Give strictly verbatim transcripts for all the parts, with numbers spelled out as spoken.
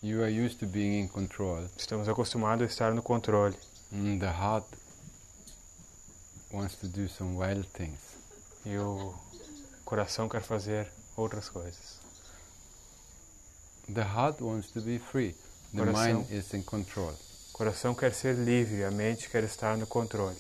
You are used to being in control. Estamos acostumados a estar no controle. And the heart wants to do some wild things. E o coração quer fazer outras coisas. The heart wants to be free. The Coração. mind is in control. O coração quer ser livre, a mente quer estar no controle.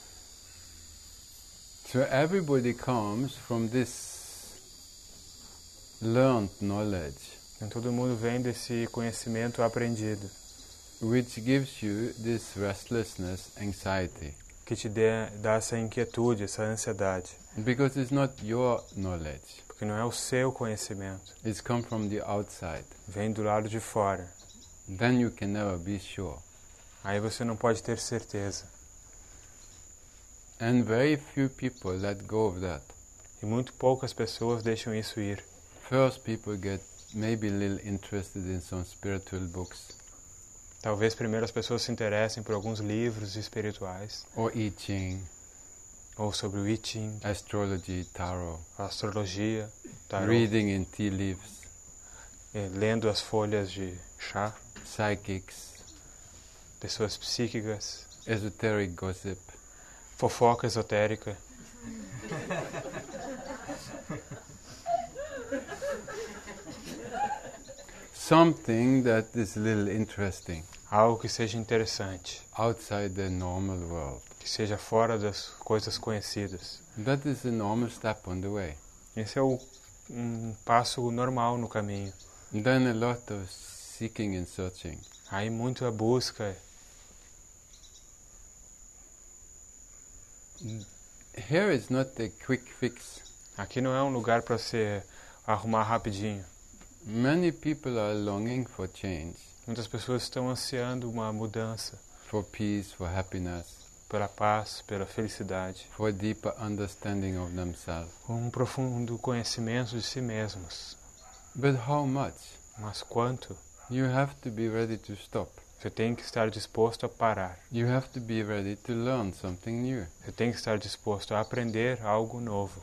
So everybody comes from this learned knowledge, Então todo mundo vem desse conhecimento aprendido, which gives you this restlessness, anxiety. que te dê, dá essa inquietude, essa ansiedade. Because it's not your knowledge. Porque não é o seu conhecimento, It's come from the outside. vem do lado de fora. Then you can never be sure. Aí você não pode ter certeza. And very few people let go of that. E muito poucas pessoas deixam isso ir. First, people get maybe a little interested in some spiritual books, Talvez primeiro as pessoas se interessem por alguns livros espirituais, or I Ching, ou sobre o I Ching, astrology, tarot, a astrologia, tarot, reading in tea leaves, eh, lendo as folhas de chá, psychics, pessoas psíquicas, esoteric gossip. fofoca esotérica. Something that is a little interesting, Algo que seja interessante, outside the normal world. que seja fora das coisas conhecidas. That is a normal step on the way. Esse é o, um passo normal no caminho. And then a lot of seeking and searching. Aí muito a busca. Here is not a quick fix. Aqui não é um lugar para você arrumar rapidinho. Many people are longing for change, Muitas pessoas estão ansiando uma mudança for peace, for happiness, pela paz, pela felicidade, for a deeper understanding of themselves. um profundo conhecimento de si mesmos. But how much? Mas quanto? You have to be ready to stop. Você tem que estar disposto a parar. You have to be ready to learn something new. Você tem que estar disposto a aprender algo novo.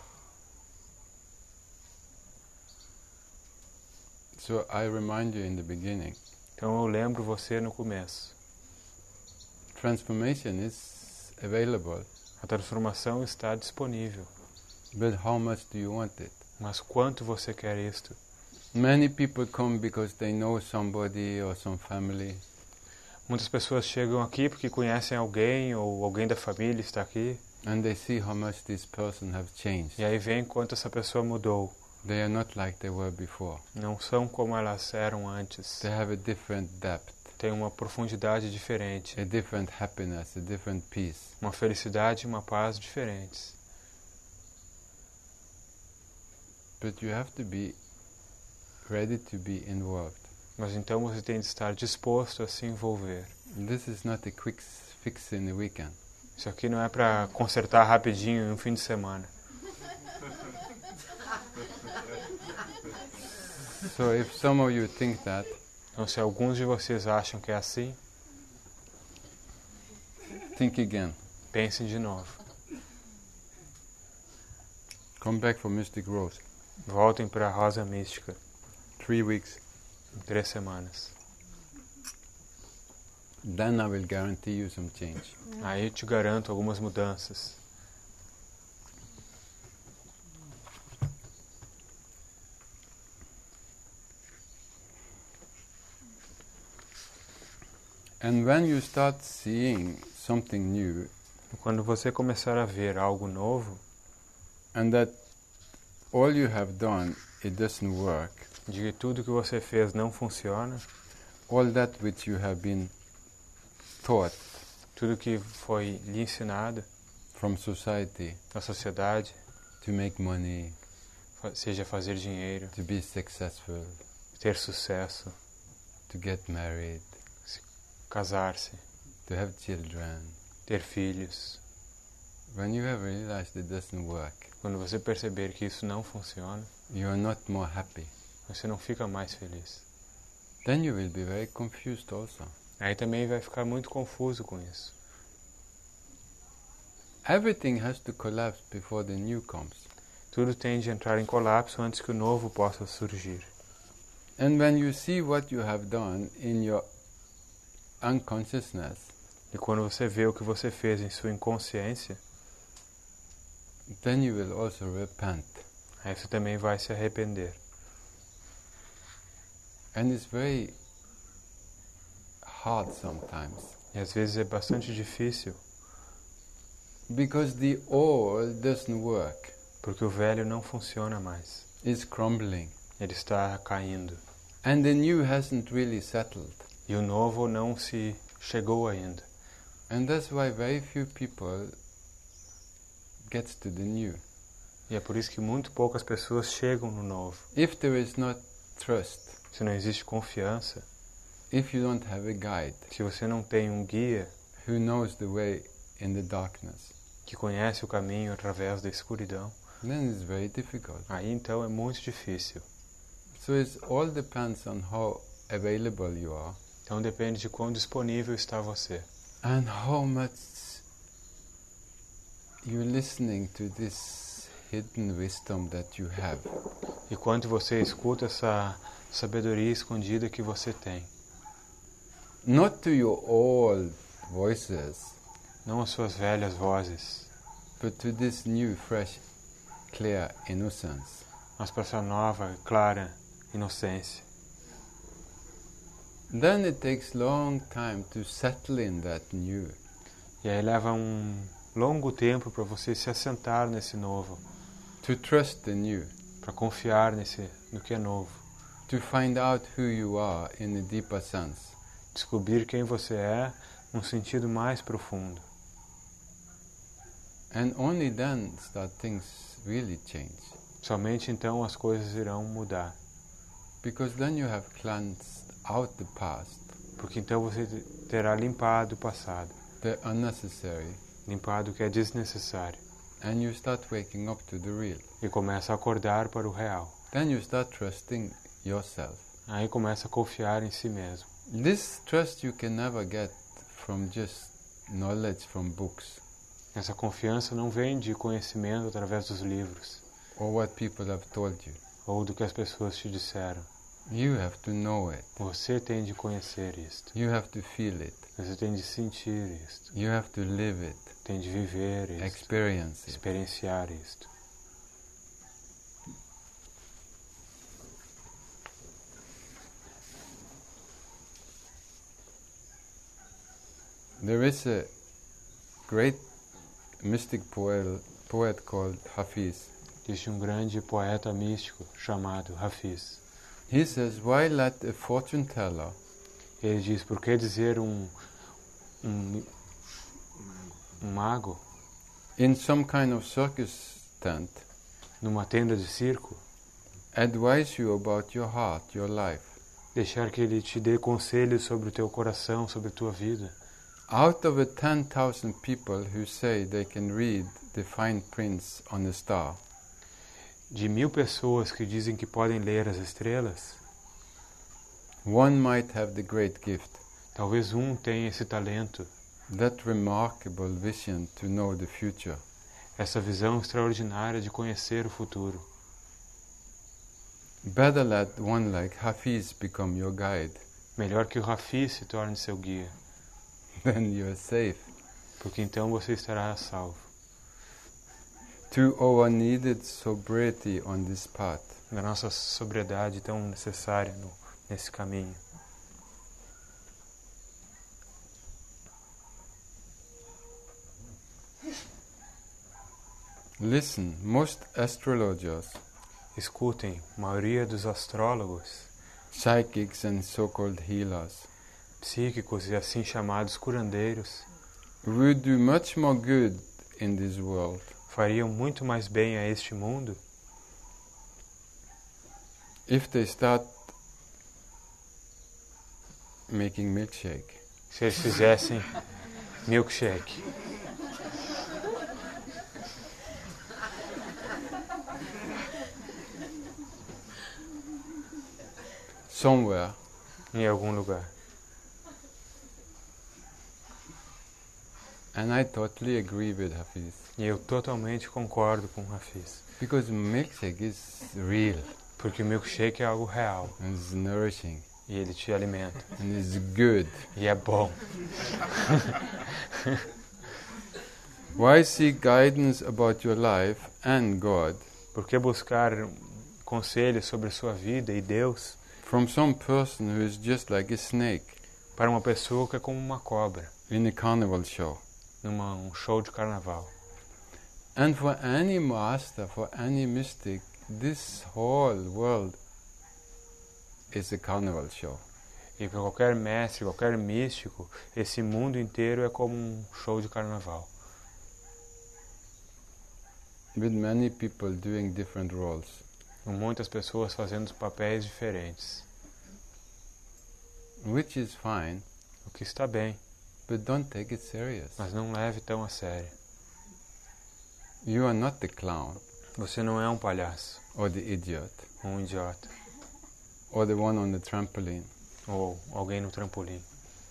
So I remind you in the beginning, Então eu lembro você no começo. transformation is available, A transformação está disponível. but how much do you want it? Mas quanto você quer isto? Many people come because they know somebody or some family, Muitas pessoas chegam aqui porque conhecem alguém ou alguém da família está aqui. and they see how much this person have changed. E aí vem quanto essa pessoa mudou. They are not like they were before. Não são como elas eram antes. They have a different depth, Tem uma profundidade diferente. a different happiness, a different peace. Uma felicidade e uma paz diferentes. But you have to be ready to be involved. Mas então você tem de estar disposto a se envolver. This is not a quick fix in a weekend. Isso aqui não é para consertar rapidinho em um fim de semana. So if some of you think that, Então se alguns de vocês acham que é assim, think again. pensem de novo. Come back for Mystic Rose. Voltem para a Rosa Mística Three weeks. em três semanas. Then I will guarantee you some change. Aí eu te garanto algumas mudanças. And when you start seeing something new, Quando você começar a ver algo novo, and that all you have done, it doesn't work, de que tudo que você fez não funciona, all that which you have been taught tudo que foi lhe ensinado from society na sociedade, to make money, fa- seja fazer dinheiro, to be successful, ter sucesso, to get married, casar-se, to have children, ter filhos. when you have realized it doesn't work, Quando você perceber que isso não funciona, you are not more happy, você não fica mais feliz. then you will be very confused also. Aí também vai ficar muito confuso com isso. Everything has to collapse before the new comes. Tudo tem de entrar em colapso antes que o novo possa surgir. And when you see what you have done in your unconsciousness, E quando você vê o que você fez em sua inconsciência, then you will also repent. aí você também vai se arrepender. And it's very hard sometimes, E às vezes é bastante difícil, because the old doesn't work. porque o velho não funciona mais. It's crumbling. Ele está caindo. And the new hasn't really settled. E o novo não se chegou ainda. And that's why very few people gets to the new. E é por isso que muito poucas pessoas chegam no novo. If there is not trust, Se não existe confiança, if you don't have a guide se você não tem um guia who knows the way in the darkness, que conhece o caminho através da escuridão, then it's very difficult. aí então é muito difícil. So it all depends on how available you are Então depende de quão disponível está você. and how much you're listening to this hidden wisdom that you have. E quanto você escuta essa sabedoria escondida que você tem. Not to your old voices, Não as suas velhas vozes, but to this new, fresh, clear innocence. mas para essa nova, clara inocência. Then it takes long time to settle in that new. E aí leva um longo tempo para você se assentar nesse novo, To trust the new, para confiar nesse, no que é novo, to find out who you are in a deeper sense. descobrir quem você é num sentido mais profundo. And only then start things really change. Somente então as coisas irão mudar, Because then you have cleansed out the past, porque então você terá limpado o passado, the unnecessary, limpado o que é desnecessário, and you start waking up to the real. e começa a acordar para o real. Then you start trusting yourself. Aí começa a confiar em si mesmo. This trust you can never get from just knowledge from books Essa confiança não vem de conhecimento através dos livros, or what people have told you. ou do que as pessoas te disseram. You have to know it. Você tem de conhecer isto. You have to feel it. Você tem de sentir isto. You have to live it, Tem de viver isto. experience it. Experienciar isto. There is a great mystic poet, poet called Hafiz. Existe um grande poeta místico chamado Hafiz. He says, why let a fortune teller Ele diz, por que dizer um, um, um mago in some kind of circus tent numa tenda de circo, advise you about your heart, your life? deixar que ele te dê conselhos sobre o teu coração, sobre a tua vida? Out of the ten thousand people who say they can read the fine prints on a star, De mil pessoas que dizem que podem ler as estrelas, one might have the great gift, talvez um tenha esse talento, that remarkable vision to know the future. essa visão extraordinária de conhecer o futuro. Better let one like Hafiz become your guide, Melhor que o Hafiz se torne seu guia, then you're safe. porque então você estará a salvo. To our needed sobriety on this path, Na nossa sobriedade tão necessária no, nesse caminho. listen, most astrologers, Escutem, a maioria dos astrólogos, psychics and so-called healers psíquicos e assim chamados curandeiros, would do much more good in this world fariam muito mais bem a este mundo if they start making milkshake. se eles fizessem milkshake. Somewhere. Em algum lugar. And I totally agree with Hafiz. E eu totalmente concordo com o Hafiz. Because milkshake is real. Porque o milkshake é algo real. And it's nourishing. E ele te alimenta. And it's good. E é bom. Why seek guidance about your life and God Por que buscar conselhos sobre a sua vida e Deus from some person who is just like a snake para uma pessoa que é como uma cobra in a carnival show? numa um show de carnaval? And for any master, for any mystic, this whole world is a carnival show. E para qualquer mestre, qualquer místico, esse mundo inteiro é como um show de carnaval. With many people doing different roles. Com muitas pessoas fazendo papéis diferentes. Which is fine, O que está bem, but don't take it serious. mas não leve tão a sério. You are not the clown, Você não é um palhaço, or the idiot, um idiota, or the one on the trampoline. ou alguém no trampolim.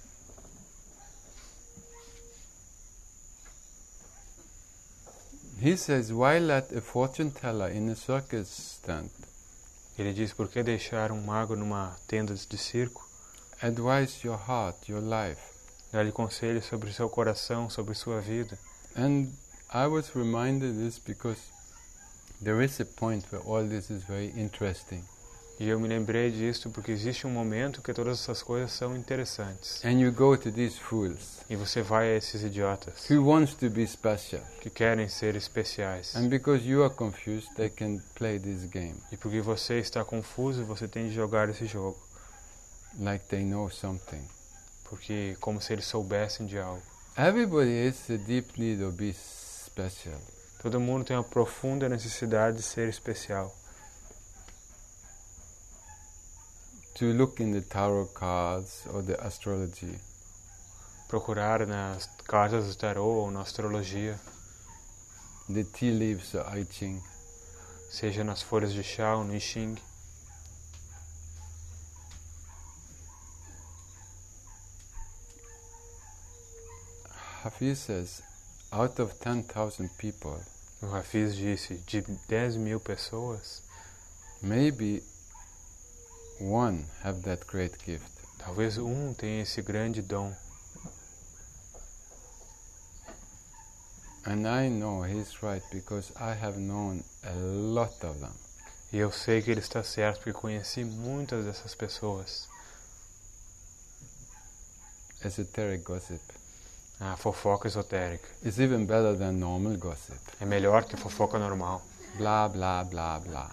He says, why let a fortune teller in a circus stand Ele diz, por que deixar um mago numa tenda de circo? advise your heart, your life? Dar-lhe conselhos sobre seu coração, sobre sua vida. And I was reminded this because there is a point where all this is very interesting. E eu me lembrei disso porque existe um momento que todas essas coisas são interessantes. And you go to these fools E você vai a esses idiotas who wants to be special. que querem ser especiais. And because you are confused, they can play this game E porque você está confuso, você tem de jogar esse jogo. like they know something. Porque como se eles soubessem de algo. Everybody has a deep need of being special. Todo mundo tem uma profunda necessidade de ser especial. To look in the tarot cards or the astrology. Procurar nas cartas do tarô ou na astrologia, The tea leaves or I Ching. seja nas folhas de chá ou no I Ching. Hafiz says, out of ten thousand people, O Hafiz disse, de dez mil pessoas, maybe one have that great gift. talvez um tenha esse grande dom. And I know he's right because I have known a lot of them. E eu sei que ele está certo porque conheci muitas dessas pessoas. Esoteric gossip. A fofoca esotérica. It's even better than normal gossip. É melhor que a fofoca normal. Blah, blah, blah, blah.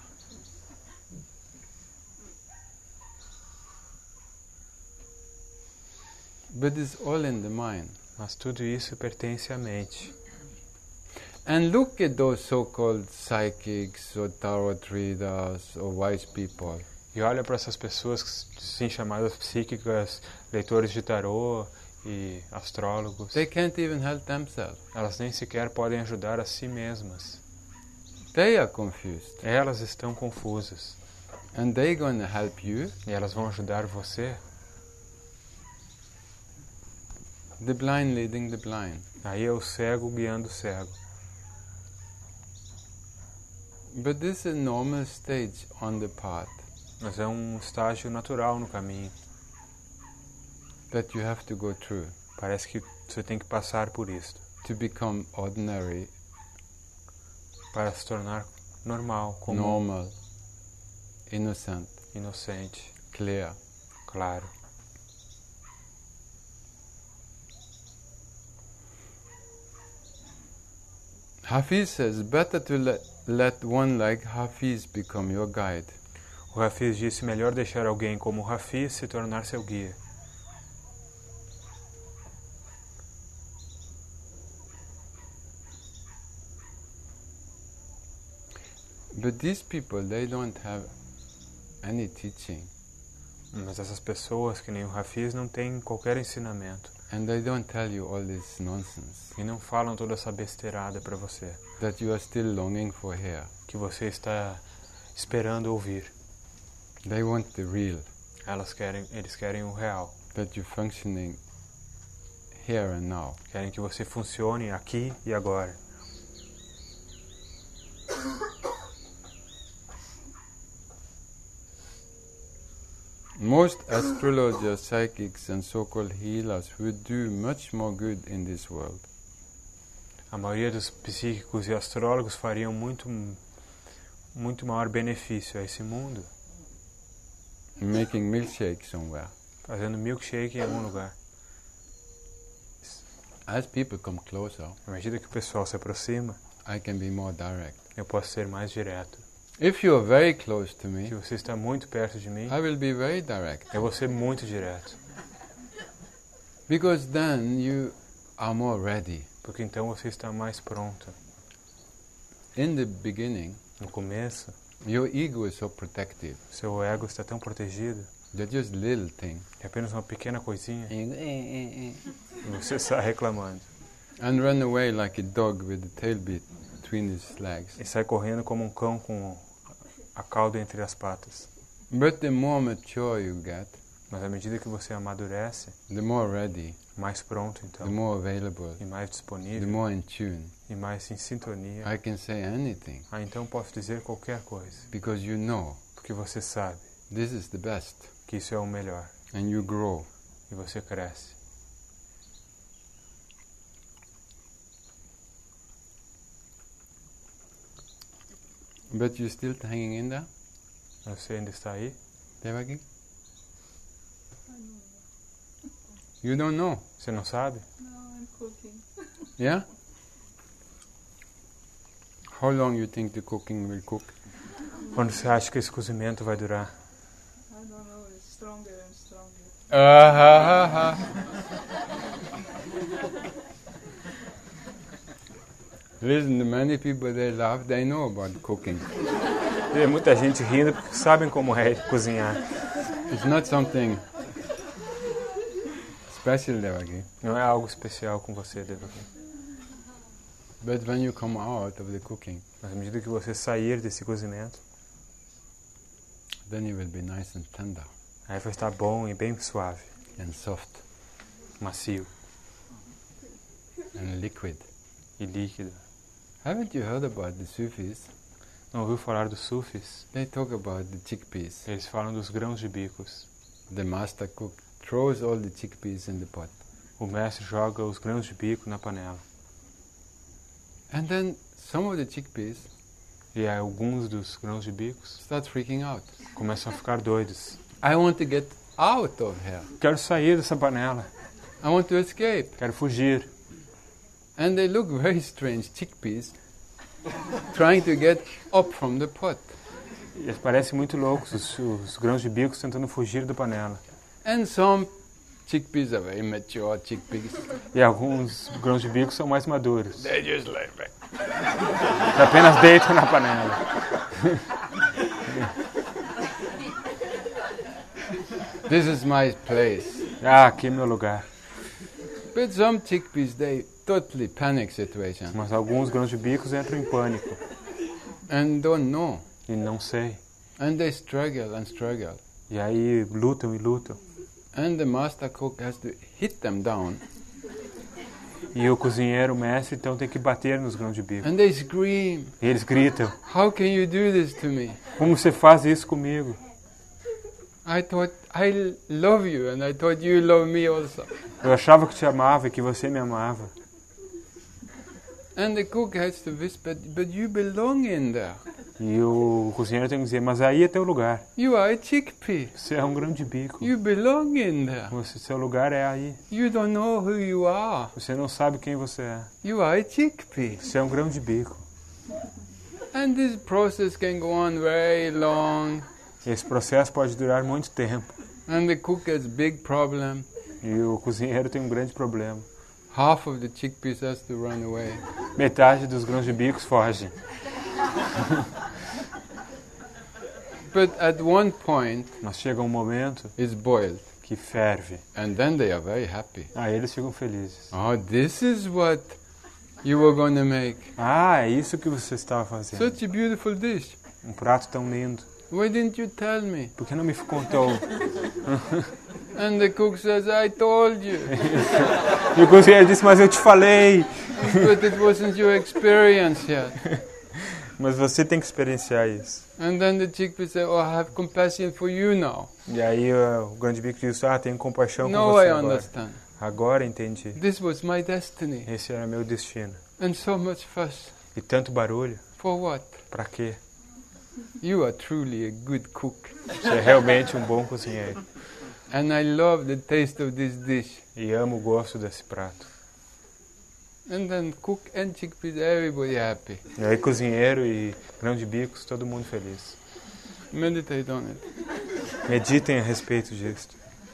But it's all in the mind. Mas tudo isso pertence à mente. And look at those so-called psychics or tarot readers or wise people. E olha para essas pessoas que sim chamadas psíquicas, leitores de tarô e astrólogos. They can't even help themselves. Elas nem sequer podem ajudar a si mesmas. They are confused. Elas estão confusas. And they're going to help you. E elas vão ajudar você. The blind leading the blind. Aí é o cego guiando o cego. But this is a normal stage on the path Mas é um estágio natural no caminho. that you have to go through Parece que você tem que passar por isso to become ordinary, para se tornar normal, comum, normal, innocent, inocente, clear. claro. Hafiz says, better to let, let one like Hafiz become your guide O Hafiz disse, melhor deixar alguém como o Hafiz se tornar seu guia. But these people, they don't have any teaching. Mas essas pessoas, que nem o Hafiz, não têm qualquer ensinamento. And they don't tell you all this nonsense E não falam toda essa besteirada para você, that you are still longing for here. que você está esperando ouvir. They want the real, Elas querem, eles querem o real. that you're functioning here and now. Querem que você funcione aqui e agora. Most astrologers, psychics and so-called healers would do much more good in this world. A maioria dos psíquicos e astrólogos fariam muito, muito maior benefício a esse mundo, Making milkshake somewhere. fazendo milkshake em algum lugar. As people come closer, À medida que o pessoal se aproxima, I can be more direct. eu posso ser mais direto. If you are very close to me, Se você está muito perto de mim, I will be very direct. eu vou ser muito direto. Because then you are more ready. Porque então você está mais pronto. In the beginning, No começo, your ego is so protective. seu ego está tão protegido, They're just little thing. é apenas uma pequena coisinha, And e você está reclamando. run away like a dog with the tail bit between his legs. E sai correndo como um cão com a cauda entre as patas. But the more mature you get, Mas à medida que você amadurece, the more ready, mais pronto the então, more available, e mais the disponível, more in tune. e mais em sintonia, I can say anything ah, então posso dizer qualquer coisa. because you know Porque você sabe this is the best que isso é o melhor. and you grow. E você cresce. But you're still hanging in there, Você ainda está aí? Devaki? You don't know? Você não sabe? No, I'm cooking. Yeah? How long you think the cooking will cook? Quando você acha que esse cozimento vai durar? I don't know, it's stronger and stronger. Ah, ha, ha, ha. Listen, the many people they laugh, they know about cooking. Tem muita gente rindo porque sabem como é cozinhar. It's not something special, Devaki. Não é algo especial com você, Devaki. But when you come out of the cooking, Mas à medida que você sair desse cozimento, then you will be nice and tender aí vai estar bom e bem suave, and soft macio and liquid. e líquido. Haven't you heard about the Sufis? Não ouviu falar dos sufis? They talk about the chickpeas. Eles falam dos grãos de bicos. The master cook throws all the chickpeas in the pot. O mestre joga os grãos de bico na panela. And then some of the chickpeas E aí alguns dos grãos de bicos start freaking out. começam a ficar doidos. I want to get out of here. Quero sair dessa panela. I want to escape. Quero fugir. And they look very strange, chickpeas, trying to get up from the pot. E eles parecem muito loucos, os, os grãos de bicos tentando fugir da panela. And some chickpeas are very mature chickpeas. E alguns grãos de bicos são mais maduros. They just like that. Que apenas deitam na panela. This is my place. Ah, aqui é meu lugar. But some chickpeas, they totally panic situation Mas alguns grãos de bicos entram em pânico. and don't know. E não sei. And they struggle and struggle. E aí lutam e lutam. And the master cook has to hit them down. E o cozinheiro, o mestre, então tem que bater nos grãos de bico. And they scream, E eles gritam: how can you do this to me? como você faz isso comigo? I thought I love you and I thought you love me also. Eu achava que te amava e que você me amava. And the cook has to whisper, but you belong in there. E o cozinheiro tem que dizer: mas aí é teu lugar. You are a chickpea. Você é um grão de bico. You belong in there. Você, seu lugar é aí. You don't know who you are. Você não sabe quem você é. You are a chickpea. Você é um grão de bico. And this process can go on very long. Esse processo pode durar muito tempo. And the cook has big problem. E o cozinheiro tem um grande problema. Half of the chickpeas has to run away. Metade dos grãos de bicos fogem. But at one point, Mas chega um momento it's boiled. que ferve. And then they are very happy. Aí eles ficam felizes. Oh, this is what you were going to make. Ah, é isso que você estava fazendo. Such a beautiful dish. Um prato tão lindo. Why didn't you tell me? Por que não me contou? And the cook says, I told you. E o cozinheiro disse: mas eu te falei. But it wasn't your experience yet. Mas você tem que experienciar isso. And then the chickpea said, oh, I have compassion for you now. E aí uh, o grande bico diz, ah, tenho compaixão Now com você I agora. understand. Agora entendi. This was my destiny. Esse era meu destino. And so much fuss. E tanto barulho, For what? pra quê? You are truly a good cook. Você é realmente um bom cozinheiro. And I love the taste of this dish. E amo o gosto desse prato. And then cook and chickpeas, everybody happy. E aí cozinheiro e grão de bicos, todo mundo feliz. Meditate on it. Meditem a respeito disso.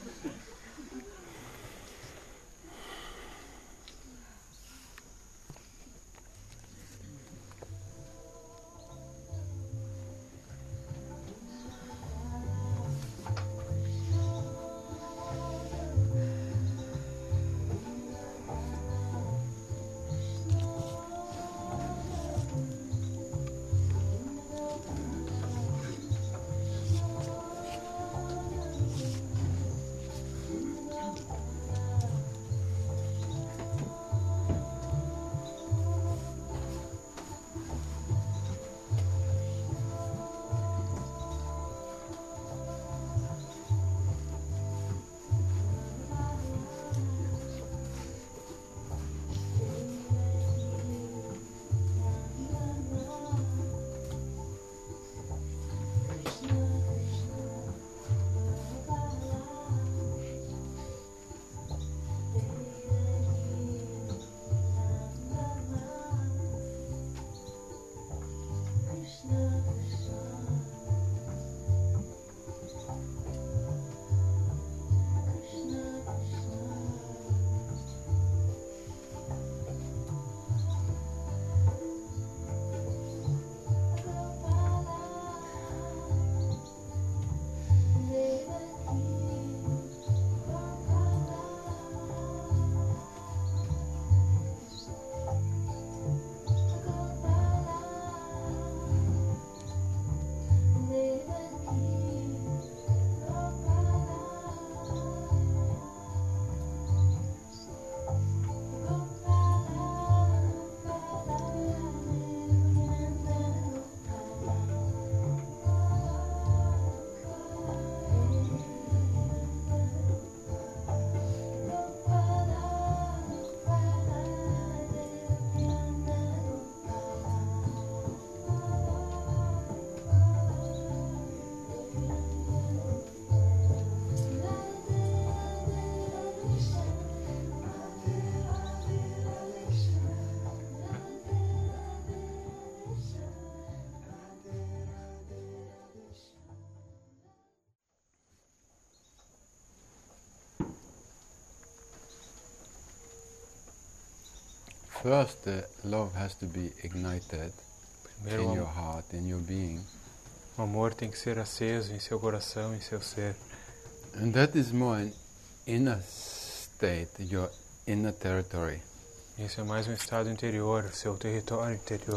First, the love has to be ignited Primeiro, in o your heart, in your being. o amor tem que ser aceso em seu coração, em seu ser. And that is more an inner state, your inner territory. Isso é mais um estado interior, seu território interior.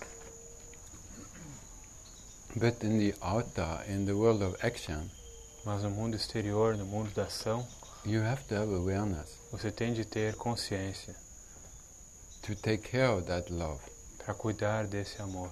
But in the outer, in the world of action, Mas no mundo exterior, no mundo da ação, you have to have awareness você tem de ter consciência to take care of that love. para cuidar desse amor.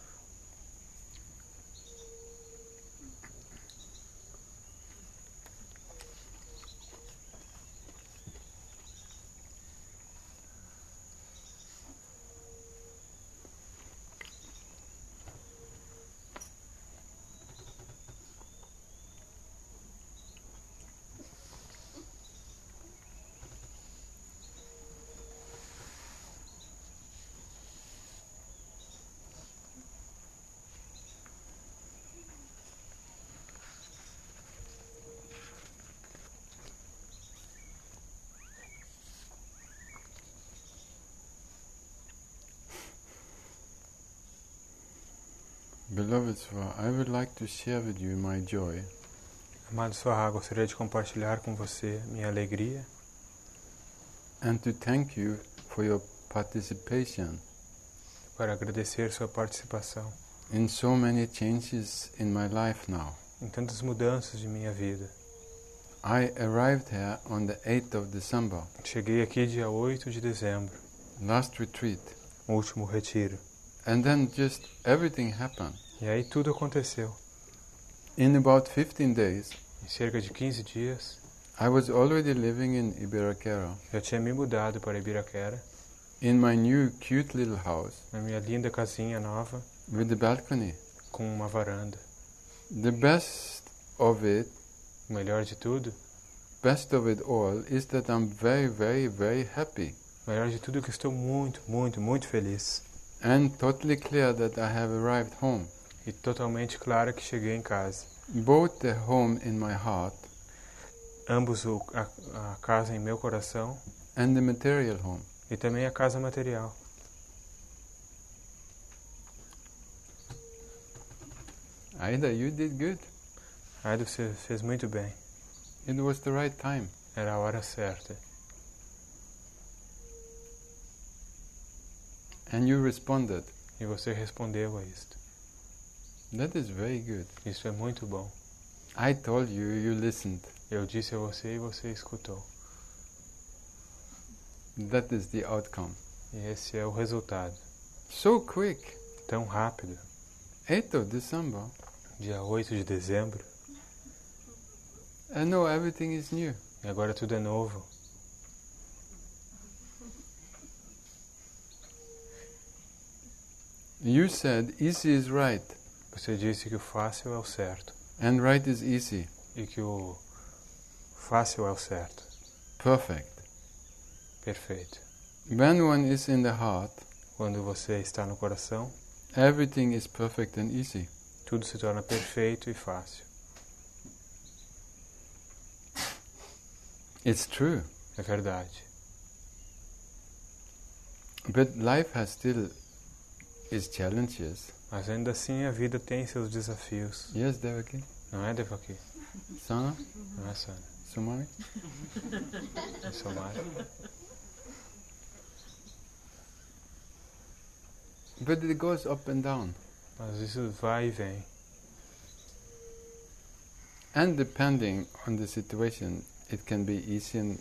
Beloved Swa, I would like to share with you my joy Amado Swaha, gostaria de compartilhar com você minha alegria and to thank you for your participation para agradecer sua participação in so many changes in my life now. em tantas mudanças de minha vida. I arrived here on the eighth of December, Cheguei aqui dia oito de dezembro, last retreat, último retiro, And then just everything happened. E aí tudo aconteceu. In about fifteen days, Em cerca de quinze dias, I was already living in Ibiraquera, eu tinha me mudado para Ibiraquera, in my new cute little house na minha linda casinha nova, with the balcony. com uma varanda. The best of it, O melhor de tudo, best of it all, is that I'm very, very, very happy o melhor de tudo é que eu estou muito, muito, muito feliz. and totally clear that I have arrived home. E totalmente claro que cheguei em casa. Both the home in my heart Ambos o, a, a casa em meu coração and the material home. e também a casa material. Aida, you did good. Aida, você fez muito bem. It was the right time. Era a hora certa. And you responded. E você respondeu a isto. That is very good. Isso é muito bom. I told you, you listened. Eu disse a você e você escutou. That is the outcome. E esse é o resultado. So quick. Tão rápido. eighth of December. Dia oito de dezembro. And now everything is new. E agora tudo é novo. You said easy is right. Você disse que o fácil é o certo. And right is easy. E que o fácil é o certo. Perfect. Perfeito. When one is in the heart, Quando você está no coração, everything is perfect and easy. tudo se torna perfeito e fácil. It's true. É verdade. But life has still its challenges. Mas ainda assim a vida tem seus desafios. Yes, Devaki? Não é, Devaki? Sana? Não é, Sana? Sumari? É Somari. But it goes up and down. Mas isso vai e vem. And depending on the situation, it can be easy and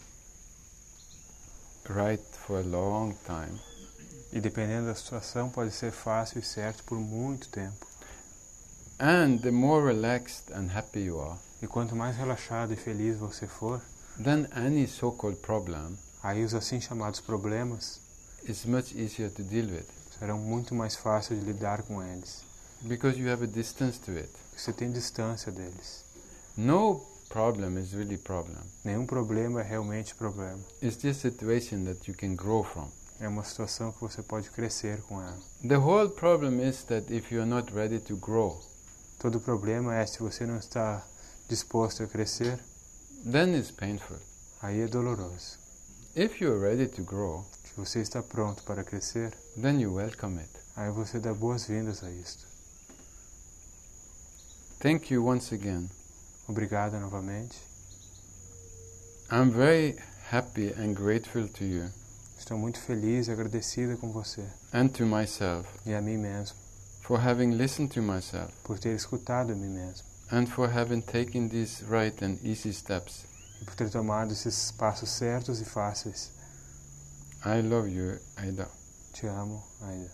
right for a long time. E dependendo da situação, pode ser fácil e certo por muito tempo. And the more relaxed and happy you are, E quanto mais relaxado e feliz você for, then any so-called problem aí os assim chamados problemas is much easier to deal with. serão muito mais fáceis de lidar com eles. Because you have a distance to it. Você tem distância deles. No problem is really problem. Nenhum problema é realmente problema. It's just a situation that you can grow from. É uma situação que você pode crescer com ela. The whole problem is that if you're not ready to grow, Todo problema é se você não está disposto a crescer, then it's painful. aí é doloroso. If you're ready to grow, Se você está pronto para crescer, then you welcome it. aí você dá boas-vindas a isto. Thank you once again. Obrigado novamente. I'm very happy and grateful to you Estou muito feliz e agradecido com você and to myself e a mim mesmo for having listened to myself por ter escutado a mim mesmo and for having taken these right and easy steps. e por ter tomado esses passos certos e fáceis. I love you, Aida. Te amo, Aida.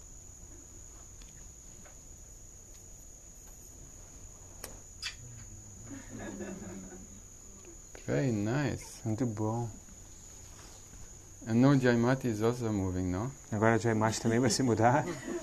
Very nice. Muito bom. And now Jaimati is also moving, no? Agora a Jaimati também vai se mudar.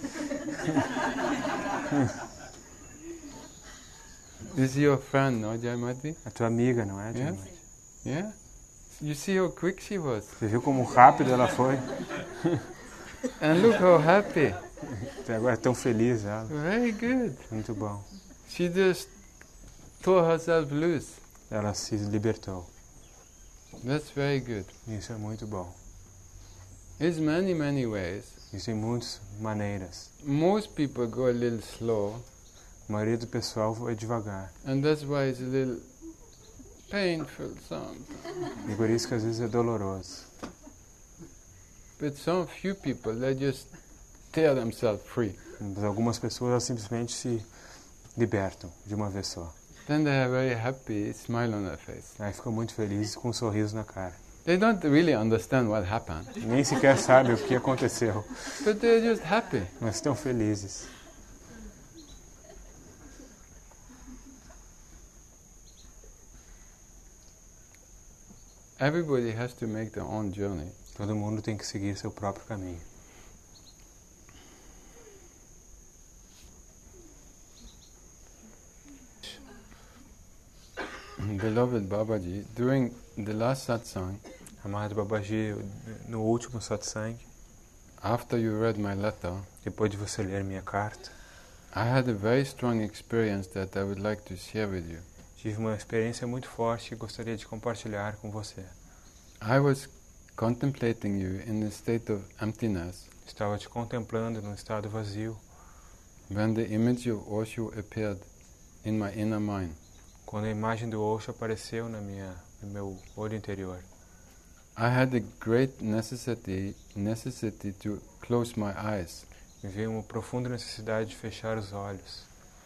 Is your friend, no, Jaimati? A tua amiga, não é, Yes. Jaimati? Yeah? You see how quick she was? Você viu como rápido ela foi? And look how happy. Até agora é tão feliz ela. Very good. Muito bom. She just tore herself loose. Ela se libertou. That's very good. Isso é muito bom. There's many, many ways. Isso em muitas maneiras. Most people go a little slow, A maioria do pessoal vai devagar. and that's why it's a little painful sometimes. E por isso que às vezes é doloroso. But some few people, they just tear themselves free. Mas algumas pessoas elas simplesmente se libertam de uma vez só. Then they have a very happy smile on their face. Aí ficam muito felizes com um sorriso na cara. They don't really understand what happened, Nem sequer sabem o que aconteceu, but they're just happy. mas estão felizes. Everybody has to make their own journey. Todo mundo tem que seguir seu próprio caminho. Beloved Babaji, during the last satsang, Amado Babaji, no último satsang, after you read my letter, depois de você ler minha carta, I had a very strong experience that I would like to share with you. tive uma experiência muito forte que gostaria de compartilhar com você. I was contemplating you in a state of emptiness Estava te contemplando num estado vazio, when the image of Osho appeared in my inner mind. quando a imagem do Osho apareceu na minha, no meu olho interior. I had a great necessity necessity to close my eyes, Me veio uma profunda necessidade de fechar os olhos.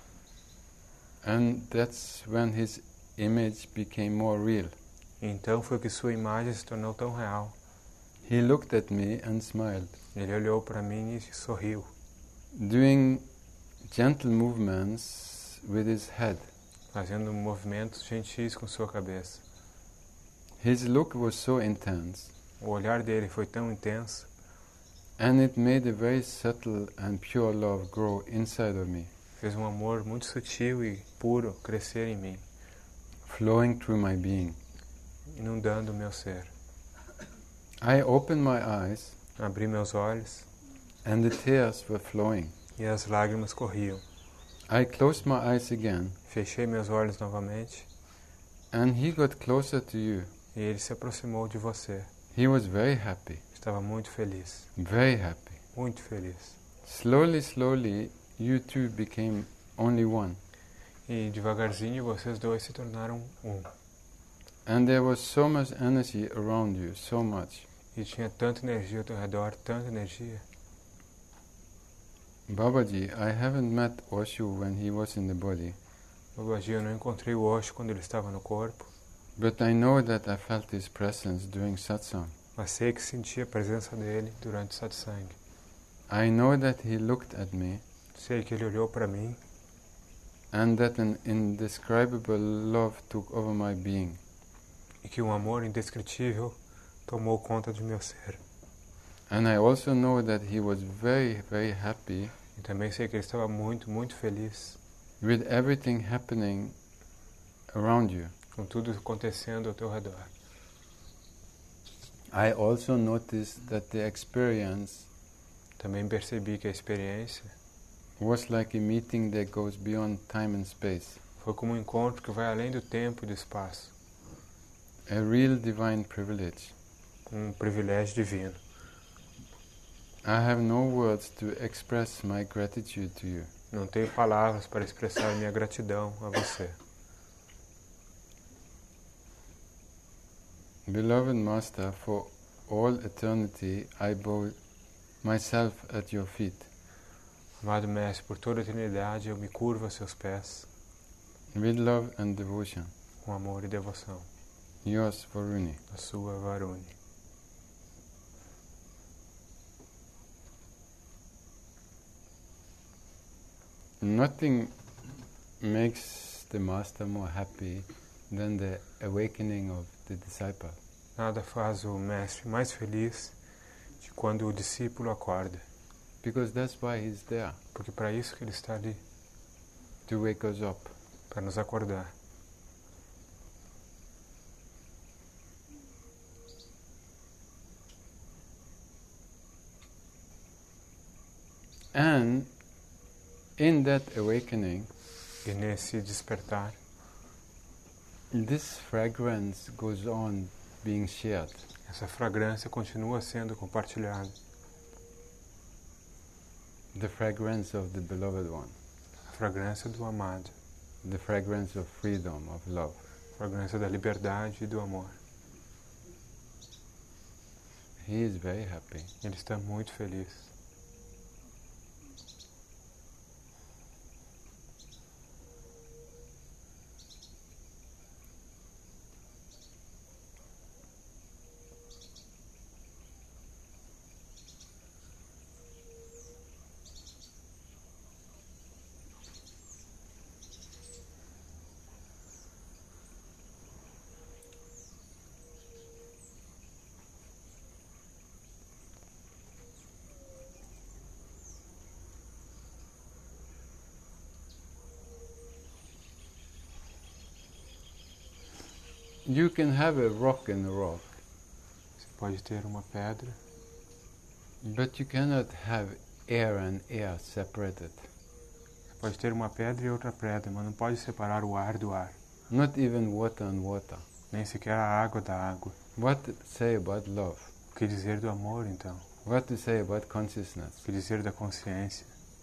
and that's when his image became more real. E então foi que sua imagem se tornou tão real. He looked at me and smiled, Ele olhou para mim e sorriu, doing gentle movements with his head. fazendo movimentos gentis com sua cabeça. His look was so intense, O olhar dele foi tão intenso and it made a very subtle and pure love grow inside of me, fez um amor muito sutil e puro crescer em mim, flowing through my being. inundando o meu ser. I opened my eyes, Abri meus olhos and the tears were flowing. e as lágrimas corriam. I closed my eyes again, Fechei meus olhos novamente and he got closer to you. e ele se aproximou de você. He was very happy, Estava muito feliz, very happy. muito feliz. Slowly, slowly, you two became only one. E devagarzinho vocês dois se tornaram um. And there was so much energy around you, so much. E tinha tanta energia ao teu redor, tanta energia. Babaji, I haven't met Osho when he was in the body, Babaji, eu não encontrei o Osho quando ele estava no corpo, but I know that I felt his presence during satsang. mas sei que senti a presença dele durante o satsang. I know that he looked at me, Sei que ele olhou para mim and that an indescribable love took over my being. e que um amor indescritível tomou conta de meu ser. And I also know that he was very, very happy E também sei que ele estava muito, muito feliz with everything happening around you. com tudo acontecendo ao teu redor. I also noticed that the experience Também percebi que a experiência was like a meeting that goes beyond time and space, foi como um encontro que vai além do tempo e do espaço. a real divine privilege. Um privilégio divino. I have no words to express my gratitude to you. Não tenho palavras para expressar minha gratidão a você. Beloved Master, for all eternity I bow myself at your feet. Amado Mestre, por toda a eternidade eu me curvo a seus pés With love and devotion, com amor e devoção. yours, Varuni. A sua Varuni. Nothing makes the Master more happy than the awakening of the disciple. Nada faz o Mestre mais feliz de quando o discípulo acorda, Because that's why he's there, porque para isso que ele está ali, to wake us up. para nos acordar. And in that awakening, E nesse despertar, this fragrance goes on being shared. essa fragrância continua sendo compartilhada. The fragrance of the beloved one, A fragrância do amado, the fragrance of freedom, of love. a fragrância da liberdade e do amor. He is very happy. Ele está muito feliz. You can have a rock and a rock, Você pode ter uma pedra, but you cannot have air and air separated. você pode ter uma pedra e outra pedra, mas não pode separar o ar do ar, Not even water and water. nem sequer a água da água. What to say about love? O que dizer do amor, então? What to say about consciousness? O que dizer da consciência?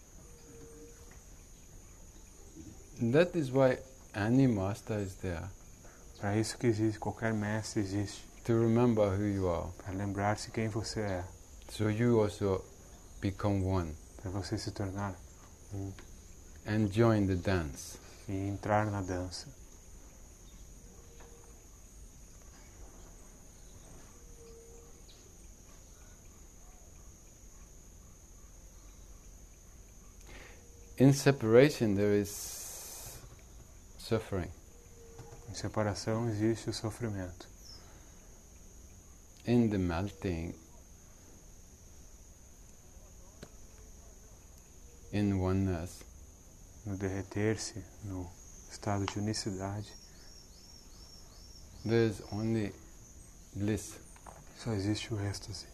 That is why any master is there, Para isso que existe, qualquer mestre existe, to remember who you are, para lembrar-se quem você é, so you also become one para você se tornar um and join the dance. e entrar na dança. In separation there is suffering. Em separação existe o sofrimento. In the melting, in oneness, No derreter-se, no estado de unicidade, there is only bliss. só existe o êxtase.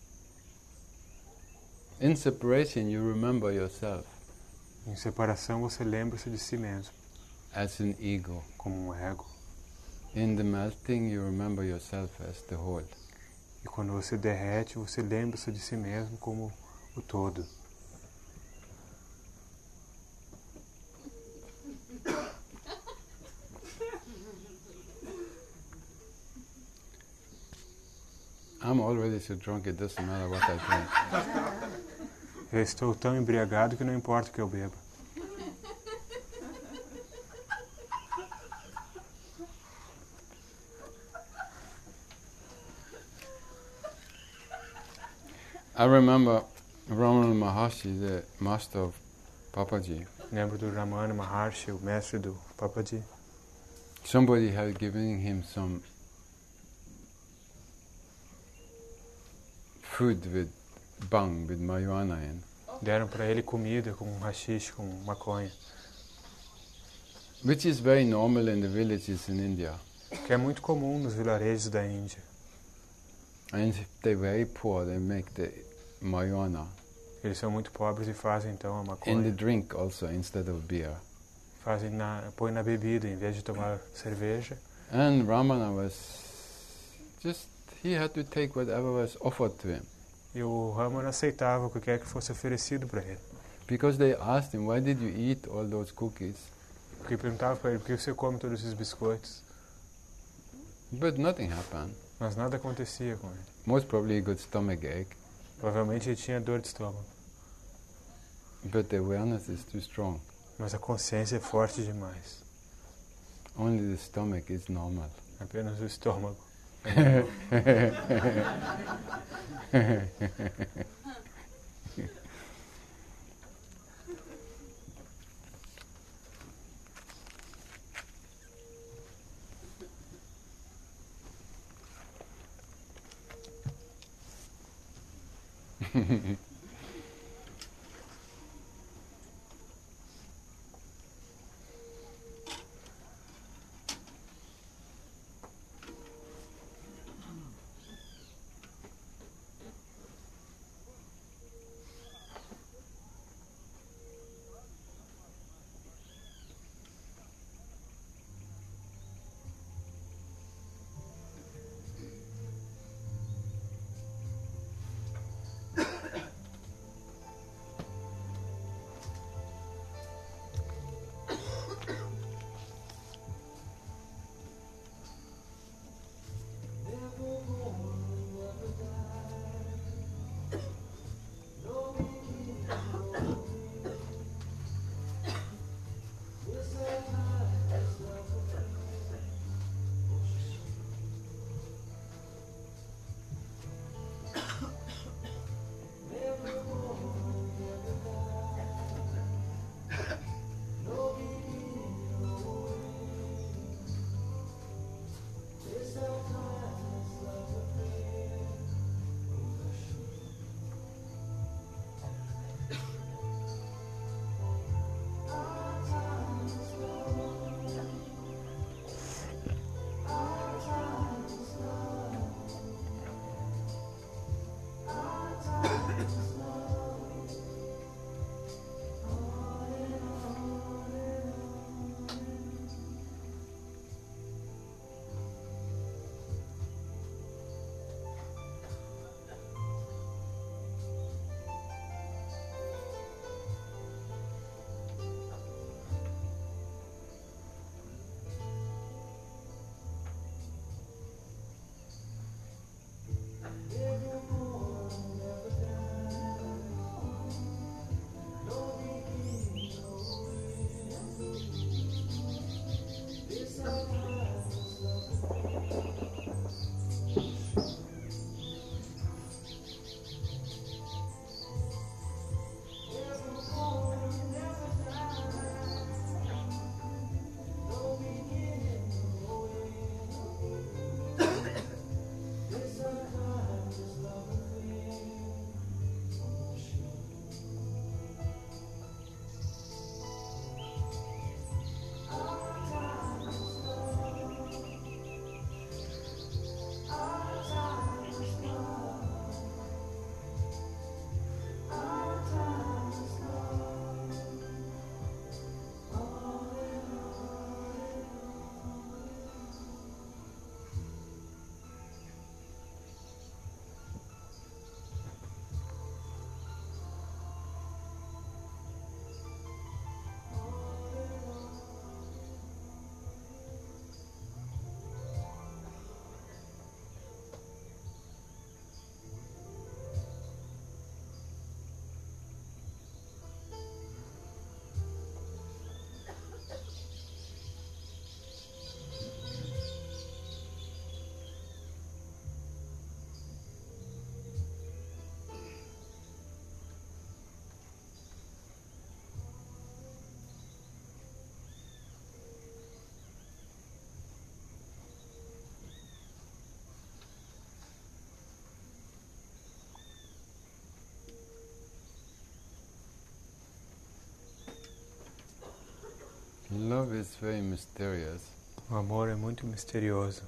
In separation you remember yourself Em separação você lembra-se de si mesmo, as an ego. como um ego. In the melting you remember yourself as the whole. E quando você derrete, você lembra-se de si mesmo como o todo. I'm already so drunk it doesn't matter what I drink. Eu estou tão embriagado que não importa o que eu bebo. I remember Ramana Maharshi, the master of Papaji. Lembro do Ramana Maharshi, o mestre do Papaji. Somebody had given him some food with bang, with marijuana in. Deram para ele comida com hashish, com maconha, Which is very normal in the villages in India. que é muito comum nos vilarejos da Índia. And if they're very poor, they make the marijuana Eles são muito pobres e fazem então a in the maconha. drink also instead of beer. Fazem na, põe na bebida em vez de tomar cerveja. And Ramana was just, he had to take whatever was offered to him. E o Ramana aceitava o que quer que fosse oferecido para ele. Because they asked him, why did you eat all those cookies? Porque perguntava para ele, por que você come todos esses biscoitos? But nothing happened. Mas nada acontecia com ele. Most probably he got stomach ache, Provavelmente ele tinha dor de estômago. but the awareness is too strong. Mas a consciência é forte demais. Only the stomach is normal. Apenas o estômago. Love is very mysterious. O amor é muito misterioso.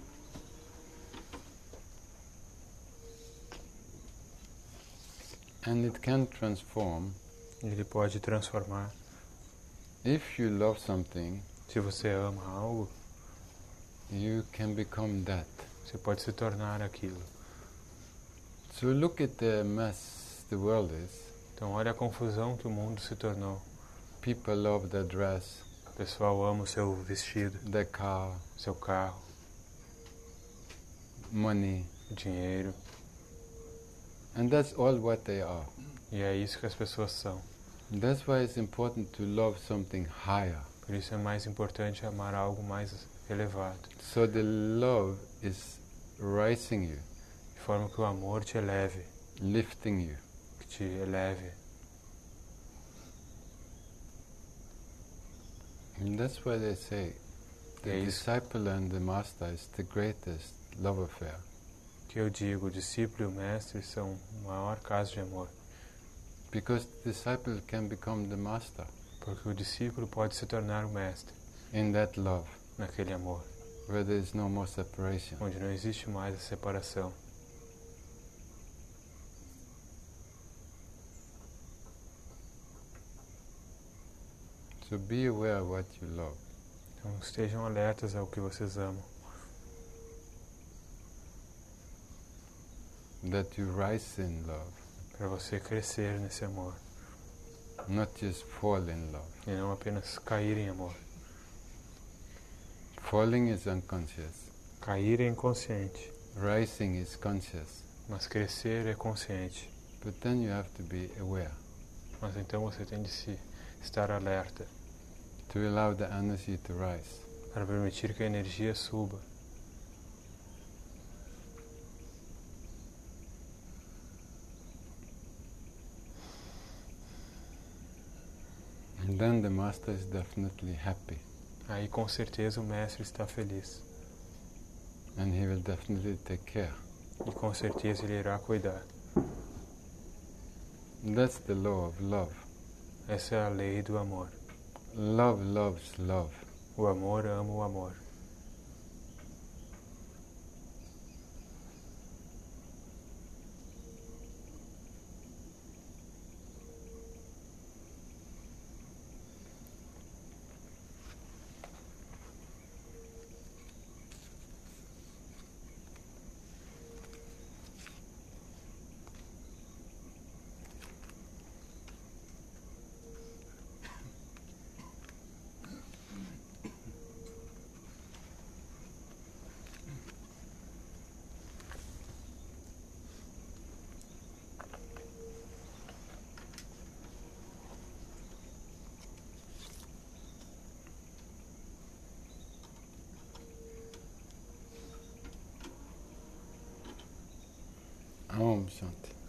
And it can transform. Ele pode transformar. If you love something, Se você ama algo, you can become that. você pode se tornar aquilo. So look at the mess the world is. Então olha a confusão que o mundo se tornou. People love their dress, O pessoal ama o seu vestido, their car, seu carro, money. dinheiro. And that's all what they are. E é isso que as pessoas são. That's why it's important to love something higher. Por isso é mais importante amar algo mais elevado. So the love is rising you, De forma que o amor te eleve, lifting you. que te eleve. And that's why they say the É isso disciple and the master is the greatest love affair. que eu digo, o discípulo e o mestre são o maior caso de amor. Because the disciple can become the master Porque o discípulo pode se tornar o mestre in that love, naquele amor, where there is no more separation. onde não existe mais a separação. So be aware of what you love. Então estejam alertas ao que vocês amam, That you rise in love, para você crescer nesse amor not just fall in love. e não apenas cair em amor. Falling is unconscious. Cair é inconsciente, Rising is conscious. mas crescer é consciente. But then you have to be aware Mas então você tem de se estar alerta to allow the energy to rise. para permitir que a energia suba. And then the master is definitely happy. Aí com certeza o mestre está feliz And he will definitely take care. e com certeza ele irá cuidar. That's the law of love. Essa é a lei do amor. Love loves love. O amor ama o amor. Om Shanti.